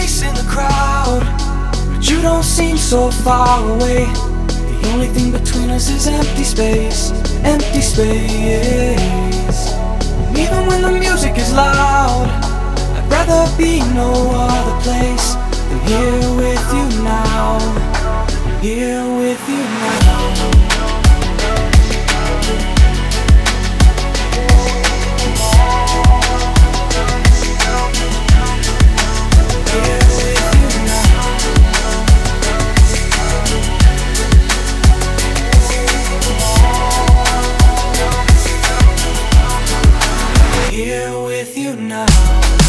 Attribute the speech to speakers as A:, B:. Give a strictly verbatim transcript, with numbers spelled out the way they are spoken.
A: face in the crowd, but you don't seem so far away. The only thing between us is empty space, empty space. And even when the music is loud, I'd rather be no other place than here with you now, here with you now. Here with you now.